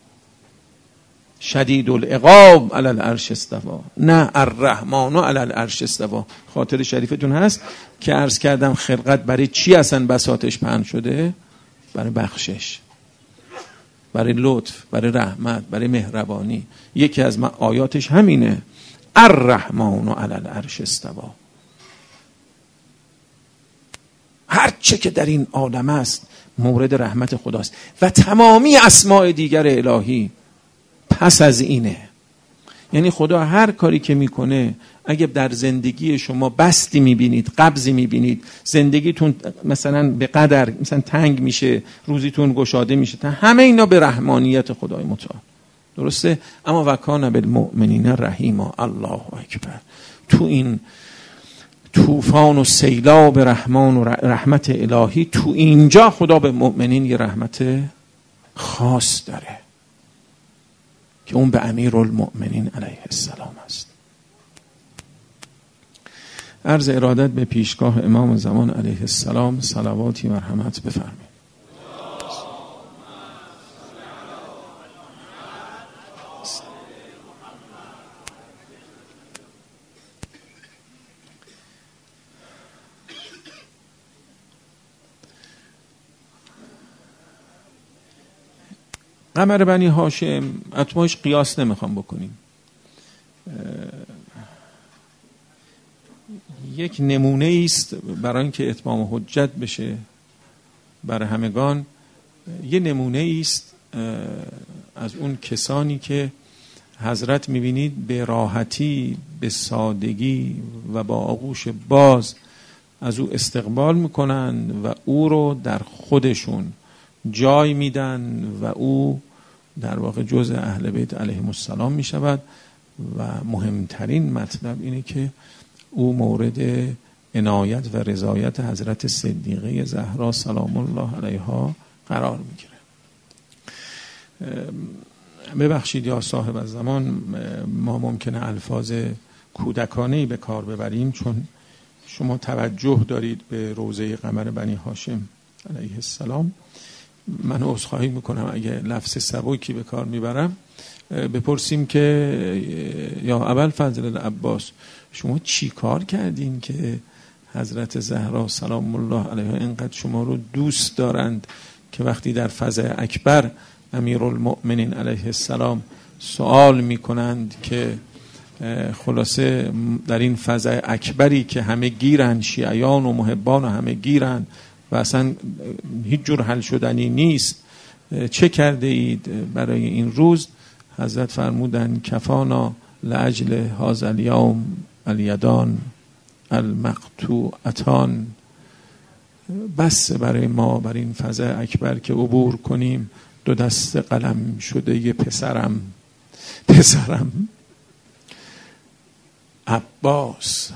شدید العقاب علی العرش استوا، نه الرحمن علی العرش استوا. خاطر شریفتون هست که عرض کردم خلقت برای چی اصلا بساطش پهن شده؟ برای بخشش، برای لطف، برای رحمت، برای مهربانی. یکی از آیاتش همینه، الرحمن علی العرش استوا. هر چه که در این عالم است مورد رحمت خداست و تمامی اسماء دیگر الهی پس از اینه. یعنی خدا هر کاری که میکنه، اگه در زندگی شما بستی میبینید، قبضی میبینید، زندگیتون مثلا به قدر مثلا تنگ میشه، روزیتون گشاده میشه، همه اینا به رحمانیت خدای متعال. درسته؟ اما وکان بالمؤمنین رحیما. الله اکبر. تو این طوفان و سیلاب رحمان و رحمت الهی، تو اینجا خدا به مؤمنین یه رحمت خاص داره که اون به امیرالمؤمنین علیه السلام است. عرض ارادت به پیشگاه امام زمان علیه السلام صلواتی مرحمت بفرمایید. قمر بنی هاشم اتماش قیاس نمیخوام بکنیم، یک نمونه است برای اینکه اتمام حجت بشه برای همگان. یه نمونه است از اون کسانی که حضرت میبینید به راحتی، به سادگی و با آغوش باز از او استقبال میکنن و او رو در خودشون جای میدن و او در واقع جزء اهل بیت علیهم السلام میشود. و مهمترین مطلب اینه که او مورد عنایت و رضایت حضرت صدیقه زهرا سلام الله علیها قرار میگیره. ببخشید یا صاحب الزمان، ما ممکنه الفاظ کودکانه‌ای به کار ببریم چون شما توجه دارید به روضه قمر بنی هاشم علیه السلام. من عذرخواهی میکنم اگه لفظ سبکی به کار میبرم. بپرسیم که یا ابوالفضل العباس، شما چی کار کردین که حضرت زهرا سلام الله علیها اینقدر شما رو دوست دارند که وقتی در فضای اکبر امیرالمؤمنین علیه السلام سوال میکنند که خلاصه در این فضای اکبری که همه گیرن، شیعیان و محبان و همه گیرن و اصلا هیچ جور حل شدنی نیست، چه کرده اید برای این روز؟ حضرت فرمودن کفانا لاجل هذا الیوم الیدان المقطوعتان. بس برای ما برای این فضای اکبر که عبور کنیم دو دست قلم شده یه پسرم پسرم عباس.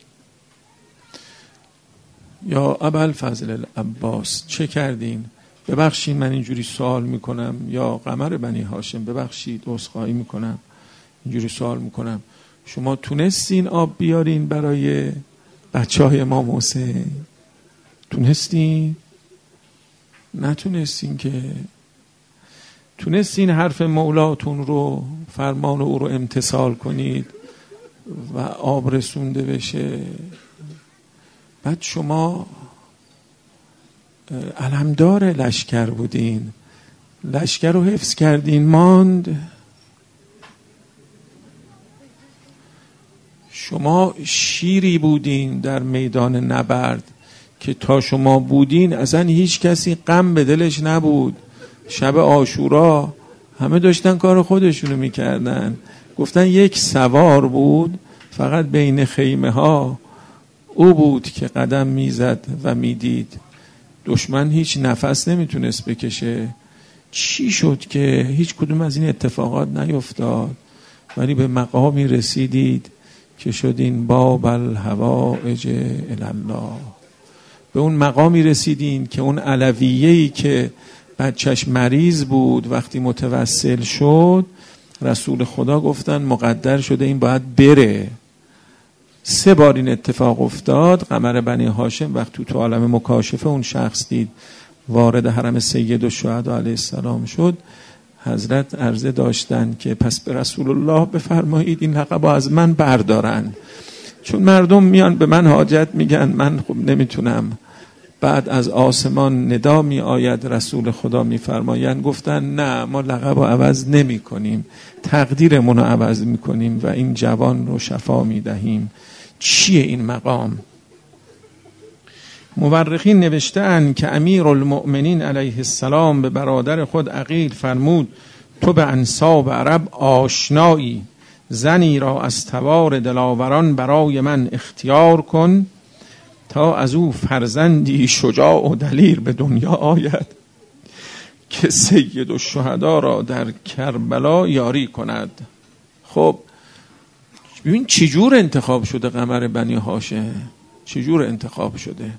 یا ابوالفضل العباس چه کردین؟ ببخشید من اینجوری سوال میکنم، یا قمر بنی هاشم ببخشید عذرخواهی میکنم اینجوری سوال میکنم، شما تونستین آب بیارین برای بچه های امام حسین؟ تونستین؟ نتونستین که. تونستین حرف مولاتون رو، فرمان او رو امتثال کنید و آب رسونده بشه؟ بعد شما علمدار لشکر بودین، لشکر رو حفظ کردین ماند. شما شیری بودین در میدان نبرد که تا شما بودین اصلا هیچ کسی غم به دلش نبود. شب عاشورا همه داشتن کار خودشونو میکردن. گفتن یک سوار بود فقط بین خیمه ها، او بود که قدم میزد و میدید. دشمن هیچ نفس نمیتونست بکشه. چی شد که هیچ کدوم از این اتفاقات نیفتاد؟ ولی به مقامی رسیدید که شدین باب الحوائج الی الله. به اون مقامی رسیدین که اون علویه‌ای که بچهش مریض بود وقتی متوسل شد، رسول خدا گفتن مقدر شده این باید بره. سه بار این اتفاق افتاد. قمر بنی هاشم وقتی تو عالم مکاشفه اون شخص دید وارد حرم سید الشهدا علیه السلام شد، حضرت عرضه داشتن که پس به رسول الله بفرمایید این لقب از من بردارن، چون مردم میان به من حاجت میگن، من خب نمیتونم. بعد از آسمان ندا می آید، رسول خدا میفرمایند گفتن نه ما لقب رو عوض نمی کنیم، تقدیرمون رو عوض می کنیم و این جوان رو شفا می دهیم. چیه این مقام؟ مورخین نوشته‌اند که امیرالمؤمنین علیه السلام به برادر خود عقیل فرمود تو به انساب عرب آشنایی، زنی را از توار دلاوران برای من اختیار کن تا از او فرزندی شجاع و دلیر به دنیا آید که سید الشهدا را در کربلا یاری کند. خب ببین چجور انتخاب شده قمر بنی هاشم، چجور انتخاب شده.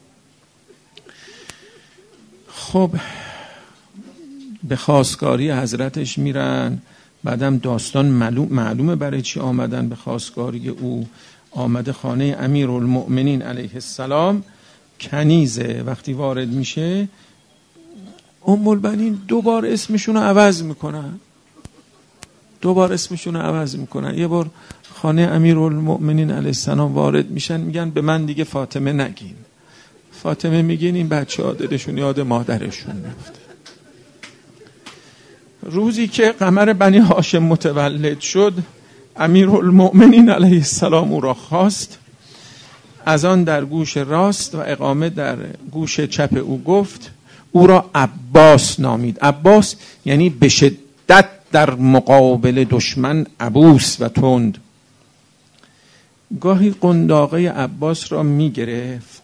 خب به خواستگاری حضرتش میرن، بعدم داستان معلوم معلومه برای چی آمدن به خواستگاری او. آمده خانه امیرالمؤمنین علیه السلام، کنیزه. وقتی وارد میشه ام البنین دوبار اسمشون رو عوض میکنن، دوبار اسمشون رو عوض میکنن. یه بار خانه امیرالمؤمنین علیه السلام وارد میشن میگن به من دیگه فاطمه نگین. فاطمه میگین این بچه ها دلشون یاد مادرشون میفته. روزی که قمر بنی هاشم متولد شد، امیرالمؤمنین علیه السلام او را خواست، از آن در گوش راست و اقامه در گوش چپ او گفت. او را عباس نامید. عباس یعنی به شدت در مقابل دشمن عبوس و تند. گاهی قنداقه عباس را می گرفت،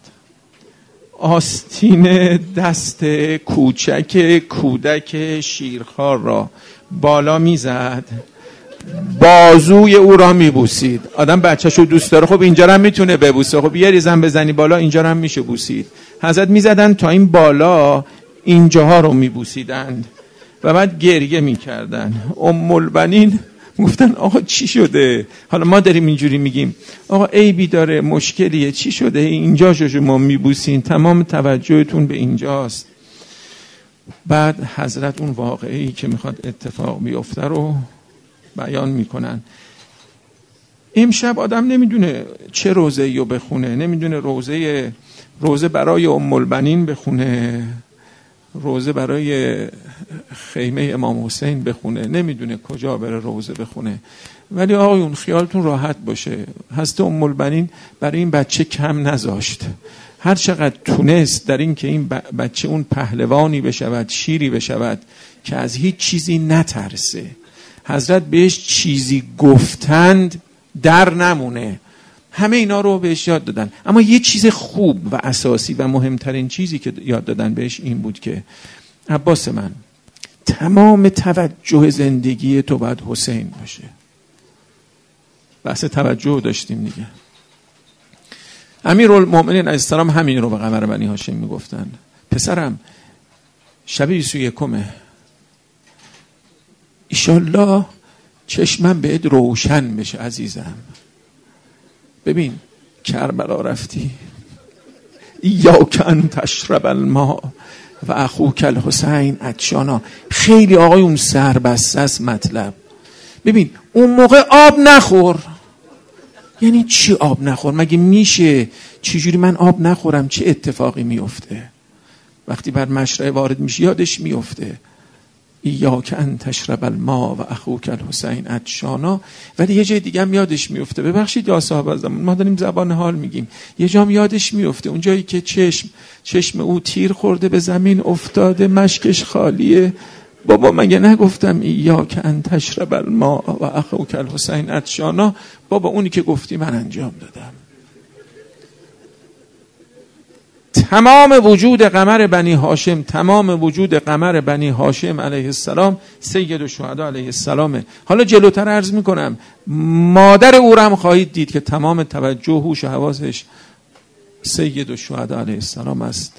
آستین دست کوچک کودک شیرخوار را بالا می زد، بازوی او را می بوسید. آدم بچه‌شو دوست داره، خب اینجا هم میتونه ببوسه، خب یه ریزم بزنی بالا اینجا هم میشه بوسید. حضرت می زدن تا این بالا اینجاها رو می بوسیدند و بعد گریه می کردن. ام البنین گفتن آقا چی شده؟ حالا ما داریم اینجوری میگیم آقا عیبی داره، مشکلیه، چی شده؟ اینجا شما میبوسین، تمام توجهتون به اینجاست. بعد حضرت اون واقعی که میخواد اتفاق بیفته رو بیان میکنن. امشب آدم نمیدونه چه روزه‌ای رو بخونه، نمیدونه روزه روزه برای ام البنین بخونه، روزه برای خیمه امام حسین بخونه، نمیدونه کجا بره روزه بخونه. ولی آقایون خیالتون راحت باشه، حضرت ام البنین برای این بچه کم نذاشت. هر چقدر تونست در این که این بچه اون پهلوانی بشود، شیری بشود که از هیچ چیزی نترسه. حضرت بهش چیزی گفتند در نمونه، همه اینا رو بهش یاد دادن. اما یه چیز خوب و اساسی و مهمترین چیزی که یاد دادن بهش این بود که عباس من، تمام توجه زندگی تو باید حسین باشه. بحث توجه داشتیم دیگه. امیرالمؤمنین علیه السلام همین رو به قمر بنی هاشم میگفتن. پسرم شب بیست و یکمه، ایشالله چشمم بهت روشن بشه عزیزم. ببین کربلا رفتی، ایاک ان تشرب الماء و اخوک الحسین عطشانا. خیلی آقایون سربسته است مطلب. ببین اون موقع آب نخور. یعنی چی آب نخور؟ مگه میشه؟ چجوری من آب نخورم؟ چه اتفاقی میفته؟ وقتی بر مشرع وارد میشه یادش میفته ایاک ان تشرب الماء و اخوک الحسین عطشانا. ولی یه جای دیگه هم یادش میفته. ببخشید یا صاحب زمان، ما داریم زبان حال میگیم. یه جام یادش میفته اون جایی که چشم چشم او تیر خورده به زمین افتاده، مشکش خالیه. بابا مگه نگفتم ایاک ان تشرب الماء و اخوک الحسین عطشانا؟ بابا اونی که گفتی من انجام دادم. تمام وجود قمر بنی هاشم، تمام وجود قمر بنی هاشم علیه السلام سید الشهدا علیه السلامه. حالا جلوتر عرض میکنم مادر او را هم خواهید دید که تمام توجه هوش و حواسش سید الشهدا علیه السلام است.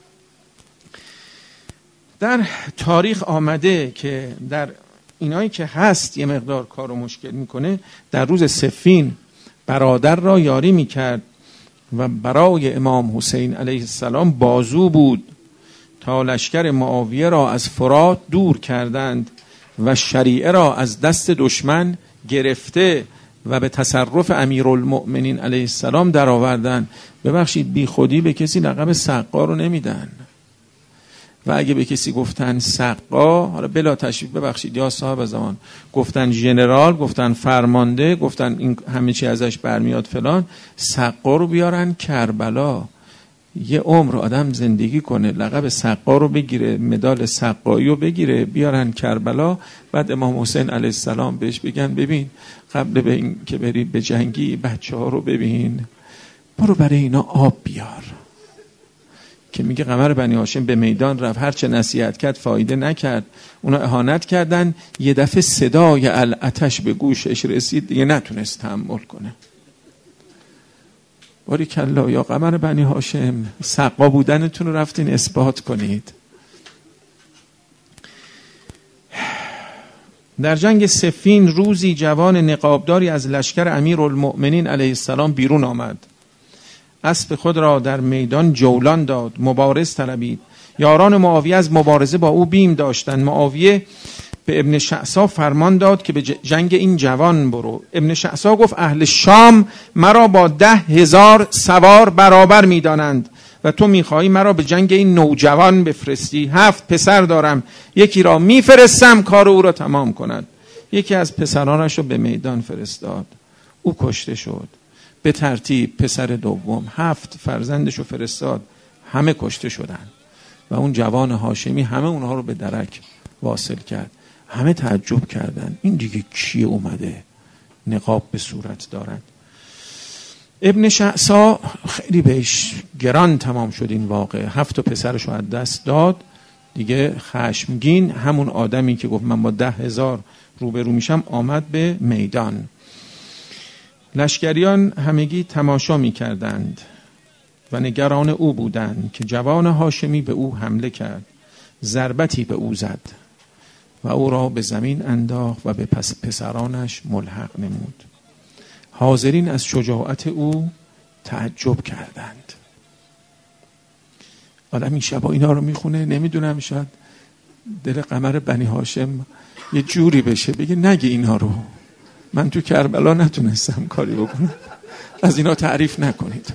در تاریخ آمده که در اینایی که هست یه مقدار کارو مشکل میکنه. در روز صفین برادر را یاری میکرد و برای امام حسین علیه السلام بازو بود تا لشکر معاویه را از فرات دور کردند و شریعه را از دست دشمن گرفته و به تصرف امیرالمؤمنین علیه السلام در آوردند. ببخشید بی خودی به کسی لقب سقا رو نمیدن و اگه به کسی گفتن سقا، حالا بلا تشریف ببخشید یا صاحب زمان، گفتن ژنرال، گفتن فرمانده، گفتن این همه چی ازش برمیاد فلان، سقا رو بیارن کربلا. یه عمر آدم زندگی کنه لقب سقا رو بگیره، مدال سقایی رو بگیره، بیارن کربلا، بعد امام حسین علیه السلام بهش بگن ببین قبل به این که بری به جنگی بچه ها رو ببین، برو برای اینا آب بیار. که میگه قمر بنی هاشم به میدان رفت، هرچه نصیحت کرد فایده نکرد، اونا اهانت کردن. یه دفعه صدای العطش به گوشش رسید، دیگه نتونست تحمل کنه. باریکلا یا قمر بنی هاشم، سقا بودنتون رو رفتین اثبات کنید. در جنگ صفین روزی جوان نقابداری از لشکر امیرالمؤمنین علیه السلام بیرون آمد. اسب خود را در میدان جولان داد، مبارز طلبید. یاران معاویه از مبارزه با او بیم داشتند. معاویه به ابن شعثا فرمان داد که به جنگ این جوان برو. ابن شعثا گفت اهل شام مرا با ده هزار سوار برابر میدانند و تو میخواهی مرا به جنگ این نوجوان بفرستی. هفت پسر دارم، یکی را میفرستم کار او را تمام کند. یکی از پسرانش رو به میدان فرستاد، او کشته شد. به ترتیب پسر دوم، هفت فرزندش رو فرستاد، همه کشته شدن و اون جوان هاشمی همه اونها رو به درک واصل کرد. همه تعجب کردن این دیگه کیه اومده نقاب به صورت دارد. ابن شعثا خیلی بهش گران تمام شد این واقعه. هفت تا پسرش رو از دست داد دیگه. خشمگین همون آدمی که گفت من با ده هزار روبرو میشم آمد به میدان. لشکریان همگی تماشا می کردند و نگران او بودند که جوان هاشمی به او حمله کرد. ضربتی به او زد و او را به زمین انداخت و به پس پسرانش ملحق نمود. حاضرین از شجاعت او تعجب کردند. آدم این شبا اینا رو میخونه نمیدونم شاید دل قمر بنی هاشم یه جوری بشه بگه نگه اینا رو، من تو کربلا نتونستم کاری بکنم، از اینا تعریف نکنید.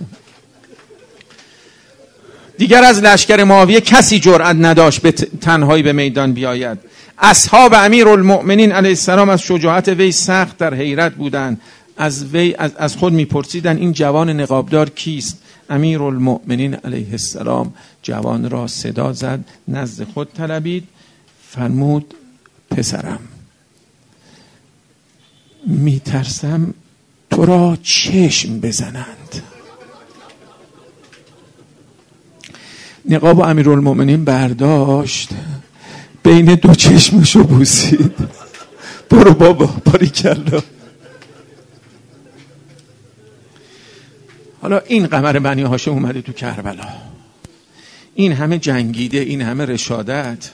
دیگر از لشکر معاویه کسی جرأت نداشت به تنهایی به میدان بیاید. اصحاب امیرالمؤمنین علیه السلام از شجاعت وی سخت در حیرت بودند. از وی از, از خود میپرسیدند این جوان نقابدار کیست؟ امیرالمؤمنین علیه السلام جوان را صدا زد، نزد خود طلبید، فرمود پسرم میترسم تو را چشم بزنند. نقاب امیرالمؤمنین برداشت، بین دو چشمشو بوسید. برو بابا، باریکلا. حالا این قمر بنی هاشم اومده تو کربلا. این همه جنگیده، این همه رشادت.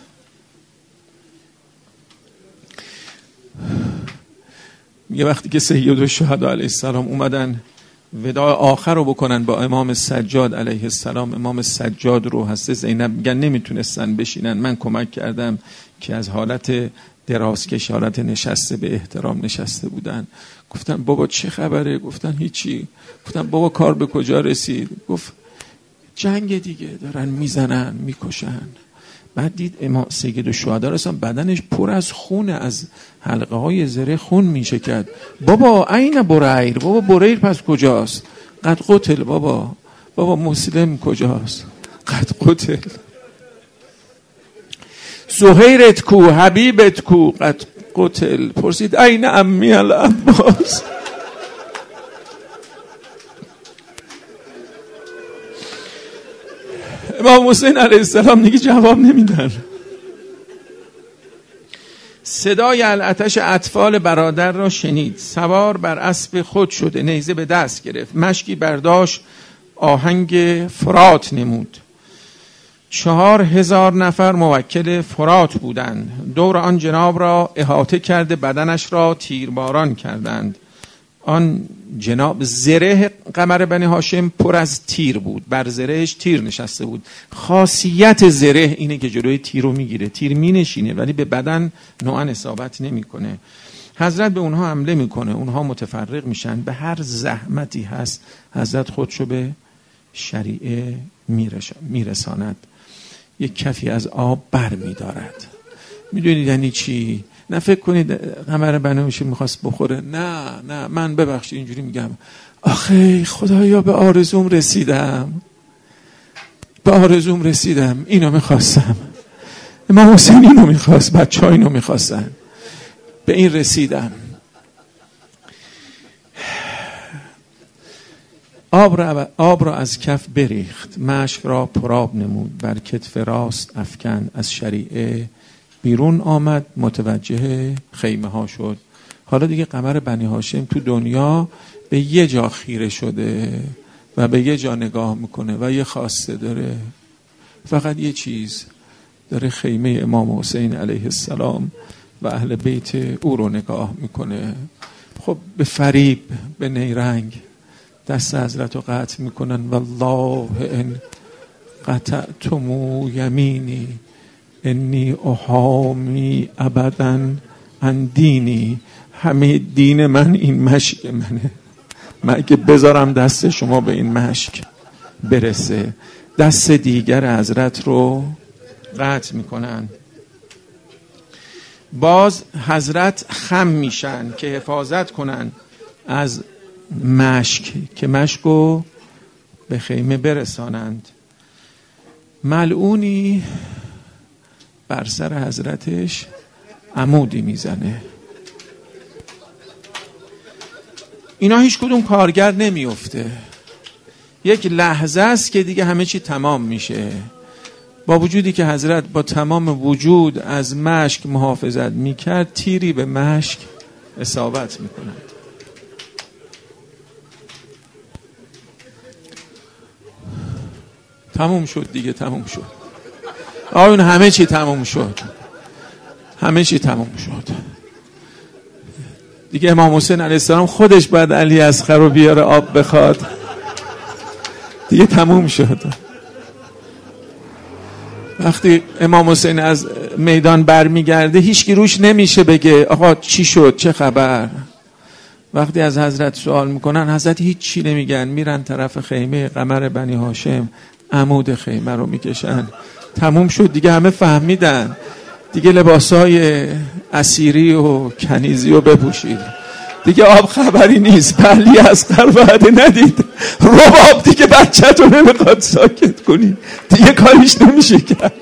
یه وقتی که سیدالشهدا علیه السلام اومدن وداع آخر رو بکنن با امام سجاد علیه السلام، امام سجاد رو هسته زینب میگن نمیتونستن بشینن، من کمک کردم که از حالت درازکش حالت نشسته به احترام نشسته بودن. گفتن بابا چه خبره؟ گفتن هیچی. گفتن بابا کار به کجا رسید؟ گفت جنگ دیگه، دارن میزنن میکشن. بعد دید امام سیدالشهدا رسن بدنش پر از خونه، از حلقه های زره خون میشه کرد. بابا عین بریر، بابا بریر پس کجاست؟ قد قتل. بابا بابا مسلم کجاست؟ قد قتل. زهیرت کو، حبیبت کو، قد قتل. پرسید عین عمی العباس. امام حسین علیه السلام دیگه جواب نمیدن. صدای العطش اطفال برادر را شنید، سوار بر اسب خود شده، نیزه به دست گرفت، مشکی برداشت، آهنگ فرات نمود. چهار هزار نفر موکل فرات بودند، دور آن جناب را احاطه کرده بدنش را تیرباران کردند. آن جناب زره قمر بنی هاشم پر از تیر بود، بر زرهش تیر نشسته بود. خاصیت زره اینه که جلوی تیر رو میگیره، تیر مینشینه ولی به بدن نوعا اصابت نمیکنه. حضرت به اونها حمله میکنه، اونها متفرق میشن. به هر زحمتی هست حضرت خودشو به شریعه میرساند. یک کفی از آب بر میدارد. میدونید یعنی چی؟ نه فکر کنید قمر بنی هاشم میخواست بخوره، نه نه من ببخشید اینجوری میگم، آخه خدایا به آرزوم رسیدم، به آرزوم رسیدم، اینو میخواستم، امام حسین اینو میخواست، بچه ها اینو میخواستن، به این رسیدم. آب را, آب را از کف بریخت، مشک را پرآب نمود، بر کتف راست افکن، از شریعه بیرون آمد، متوجه خیمه ها شد. حالا دیگه قمر بنی هاشم تو دنیا به یه جا خیره شده و به یه جا نگاه میکنه و یه خواسته داره، فقط یه چیز داره، خیمه امام حسین علیه السلام و اهل بیت او رو نگاه میکنه. خب به فریب، به نیرنگ دست حضرت رو قطع میکنن. والله ان قطعتمو یمینی انی احامی ابدا عن دینی. همه دین من این مشک منه، من اگه بذارم دست شما به این مشک برسه، دست دیگر حضرت رو قطع میکنن. باز حضرت خم میشن که حفاظت کنن از مشک، که مشکو به خیمه برسانند. ملعونی بر سر حضرتش عمودی میزنه. اینا هیچ کدوم کارگر نمیفته. یک لحظه است که دیگه همه چی تمام میشه. با وجودی که حضرت با تمام وجود از مشک محافظت میکرد، تیری به مشک اصابت میکنند. تموم شد دیگه، تموم شد آقایون، همه چی تموم شد، همه چی تموم شد دیگه. امام حسین علیه السلام خودش بعد علی اصغر رو بیاره آب بخواد، دیگه تموم شد. وقتی امام حسین از میدان برمیگرده هیچکی روش نمیشه بگه آقا چی شد، چه خبر. وقتی از حضرت سوال میکنن، حضرت هیچ چی نمیگن، میرن طرف خیمه قمر بنی هاشم، عمود خیمه رو میکشن. تموم شد دیگه، همه فهمیدن دیگه. لباسای اسیری و کنیزی رو بپوشید دیگه، آب خبری نیست. بلی از وعده ندید، رباب دیگه بچه تو نمیخواد ساکت کنی، دیگه کاریش نمیشه کرد.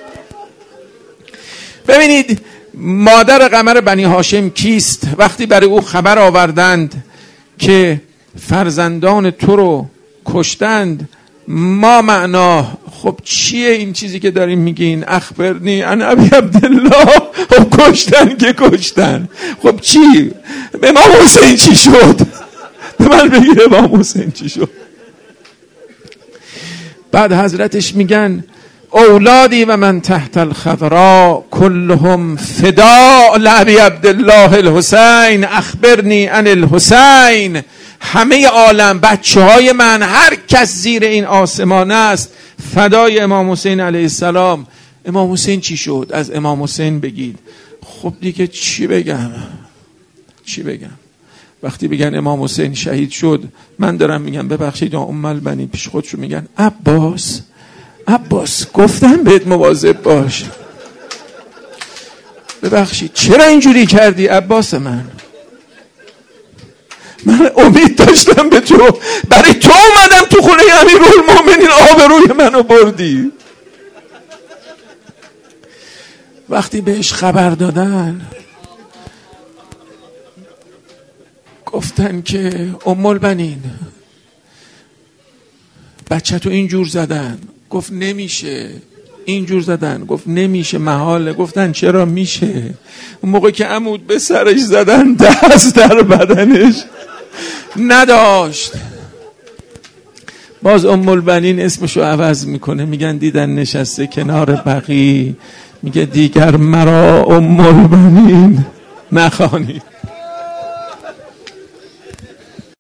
ببینید مادر قمر بنی هاشم کیست؟ وقتی برای او خبر آوردند که فرزندان تو رو کشتند، ما معنا خب چیه این چیزی که داریم میگین؟ اخبرنی عن ابی عبدالله. خب کشتن که کشتن، خب چی؟ امام حسین چی شد؟ به من بگید امام حسین چی شد؟ بعد حضرتش میگن اولادی و من تحت الخضراء كلهم فداء لابی عبدالله الحسین اخبرنی عن الحسین. همه عالم، بچه های من، هر کس زیر این آسمان است فدای امام حسین علیه السلام. امام حسین چی شد؟ از امام حسین بگید. خب دیگه چی بگم چی بگم وقتی بگن امام حسین شهید شد، من دارم میگم ببخشید ام البنین، پیش خودشو میگن عباس عباس گفتم بهت مواظب باش، ببخشید چرا اینجوری کردی عباس من من امید داشتم به تو، برای تو اومدم تو خونه امیرالمومنین، آبروی منو بردی. وقتی بهش خبر دادن گفتن که ام البنین بچه تو اینجور زدن. گفت نمیشه. اینجور زدن. گفت نمیشه، محاله. گفتن چرا میشه؟ اون موقع که عمود به سرش زدن دست در بدنش نداشت. باز ام البنین اسمشو عوض میکنه، میگن دیدن نشسته کنار بقی، میگه دیگر مرا ام البنین نخوانید.